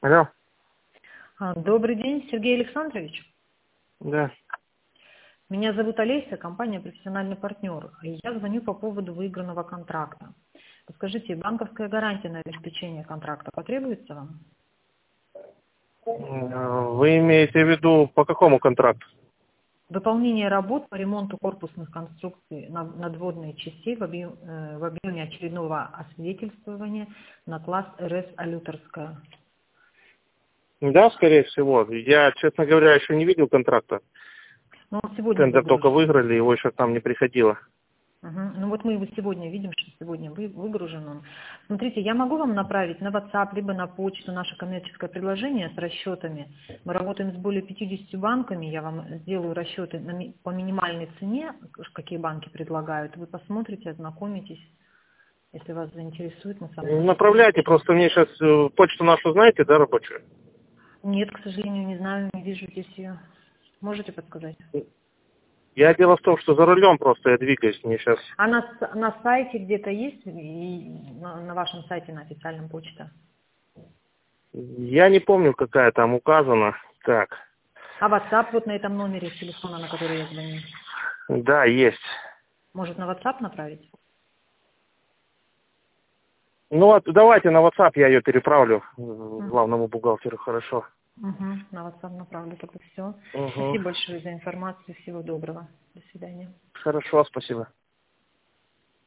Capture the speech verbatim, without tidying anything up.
Алло. А, Добрый день, Сергей Александрович. Да. Меня зовут Олеся, компания «Профессиональный партнер». И я звоню по поводу выигранного контракта. Скажите, банковская гарантия на обеспечение контракта потребуется вам? Э, Вы имеете в виду по какому контракту? Выполнение работ по ремонту корпусных конструкций на- надводной частей в, объем- э, в объеме очередного освидетельствования на класс РС «Алюторская». Да, скорее всего. Я, честно говоря, еще не видел контракта. Ну, он сегодня Тендер только выгружен. выиграли, его еще к нам не приходило. Мгм. Ну вот мы его сегодня видим, что сегодня вы- выгружен он. Смотрите, я могу вам направить на WhatsApp, либо на почту наше коммерческое предложение с расчетами. Мы работаем с более пятьюдесятью банками, я вам сделаю расчеты на ми- по минимальной цене, какие банки предлагают. Вы посмотрите, ознакомитесь, если вас заинтересует, мы с вами можем Направляйте, созвониться. просто мне сейчас почту нашу знаете, да, рабочую? Нет, к сожалению, не знаю, не вижу здесь ее. Можете подсказать? Я дело в том, что за рулем просто я двигаюсь, мне сейчас... А на, с- на сайте где-то есть, и на, на вашем сайте, на официальном почте? Я не помню, какая там указана. Так, А WhatsApp вот на этом номере телефона, на который я звоню, да, есть. может на WhatsApp направить? Ну вот, давайте на WhatsApp я ее переправлю э, М. главному бухгалтеру, хорошо. Мгм. На WhatsApp направлю, тогда все. Угу. Спасибо большое за информацию, всего доброго. До свидания. Хорошо, спасибо.